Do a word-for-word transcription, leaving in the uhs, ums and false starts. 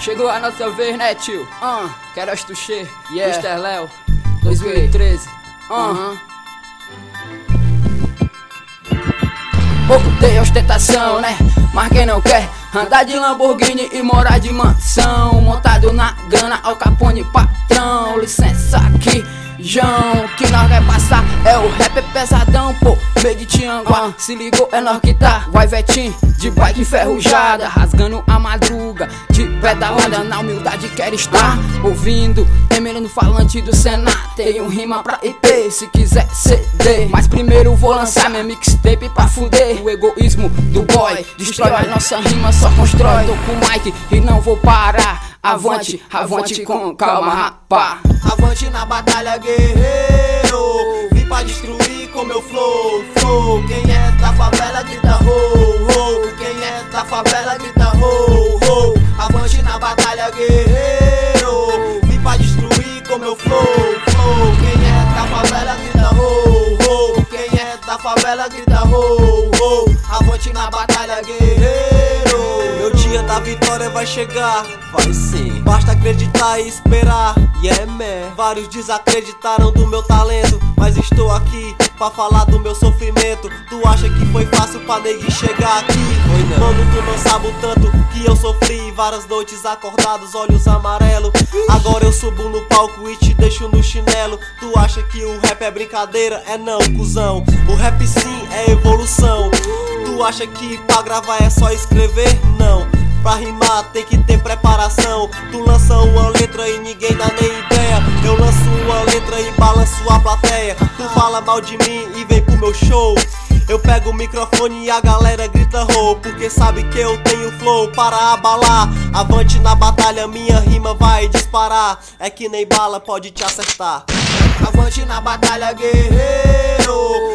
Chegou a nossa vez, né, tio? Uh, Queiroz Tuxê, yeah. mister Léo, dois mil e treze. Aham. Pouco tem ostentação, né? Mas quem não quer andar de Lamborghini e morar de mansão, montado na grana, Al Capone patrão. Licença aqui, João, que nós vai passar é o rap pesadão, pô, meio de Tianguá. uh, Se ligou, é nós que tá, vai Vetinho, de bike enferrujada, rasgando a madruga, de pedalada, na humildade quer estar ouvindo, Emílio no falante do Senado. Tem um rima pra E P, se quiser C D, mas primeiro vou lançar minha mixtape pra fuder o egoísmo do boy, destrói a nossa rima, só constrói. Tô com o Mike e não vou parar. Avante, avante com calma, rapá. Avante na batalha, guerreiro. Vim pra destruir com meu flow, flow. Quem é da favela grita ho, ho. Quem é da favela grita ho, ho. Avante na batalha, guerreiro. Vim pra destruir com meu flow, flow. Quem é da favela grita ho, ho. Quem é da favela grita ho, ho. Avante na batalha, guerreiro. Meu dia da vitória vai chegar, vai sim. Basta acreditar e esperar, yeah man. Vários desacreditaram do meu talento, mas estou aqui pra falar do meu sofrimento. Tu acha que foi fácil pra neguinho chegar aqui? Foi não. Mano, tu não sabe o tanto que eu sofri. Várias noites acordados, olhos amarelos. Agora eu subo no palco e te deixo no chinelo. Tu acha que o rap é brincadeira? É não, cuzão. O rap sim é evolução. Tu acha que pra gravar é só escrever? Não. Pra rimar tem que ter preparação. Tu lança uma letra e ninguém dá nem ideia. Eu lanço uma letra e balanço a plateia. Tu fala mal de mim e vem pro meu show. Eu pego o microfone e a galera grita ho, porque sabe que eu tenho flow para abalar. Avante na batalha, minha rima vai disparar. É que nem bala pode te acertar. Avante na batalha, guerreiro.